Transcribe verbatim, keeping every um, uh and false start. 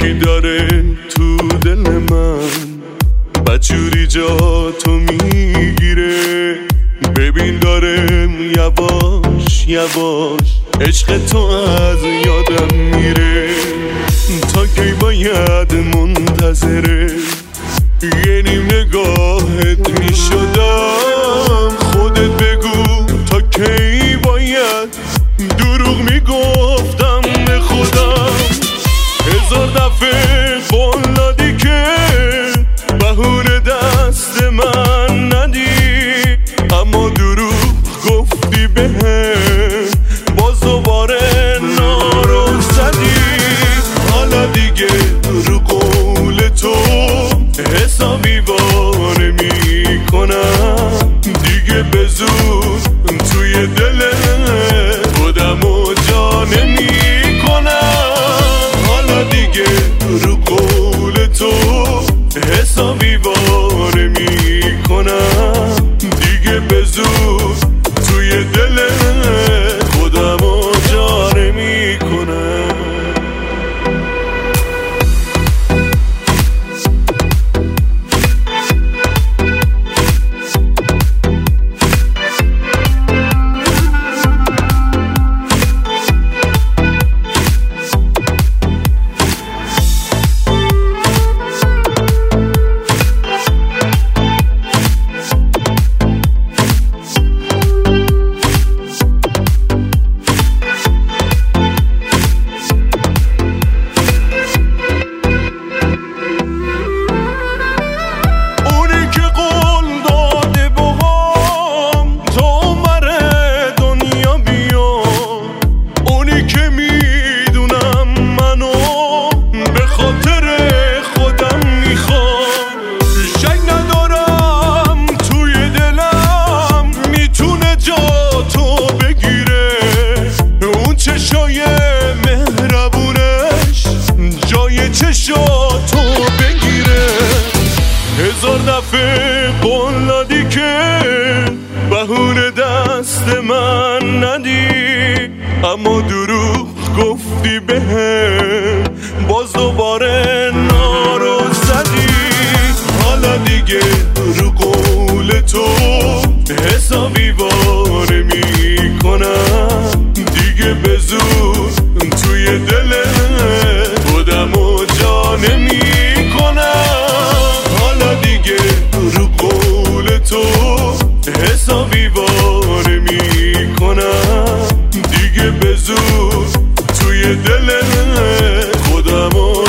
یکی داره تو دل من بچوری جا تو میگیره. ببین دارم یواش یواش عشق تو از یادم میره. تا کی باید منتظره یه نیم نگاهت میشدم؟ خودت بگو تا کی باید دروغ میگفتم به خودم. هزار دفعه قول دادی که بهونه دست من ندی، اما دروغ گفتی بهم باز دوباره نارو زدی. حالا دیگه رو قول تو حسابی واره میکنم، دیگه به زود توی دل خودمو جا نمیکنم. حالا دیگه رو قول تو حسابی واره میکنم، دیگه به زود توی دل خودمو جا نمیکنم. چشاتو بگیره. هزار دفعه قول دادی که بهونه دست من ندی، اما دروغ گفتی بهم باز دوباره نارو زدی. حالا دیگه رو قول تو حسابی واره میکنم، دیگه به زود توی دل خودمو جا نمیکنم. حالا دیگه رو قول تو حسابی واره میکنم، دیگه به زود توی دل خودمو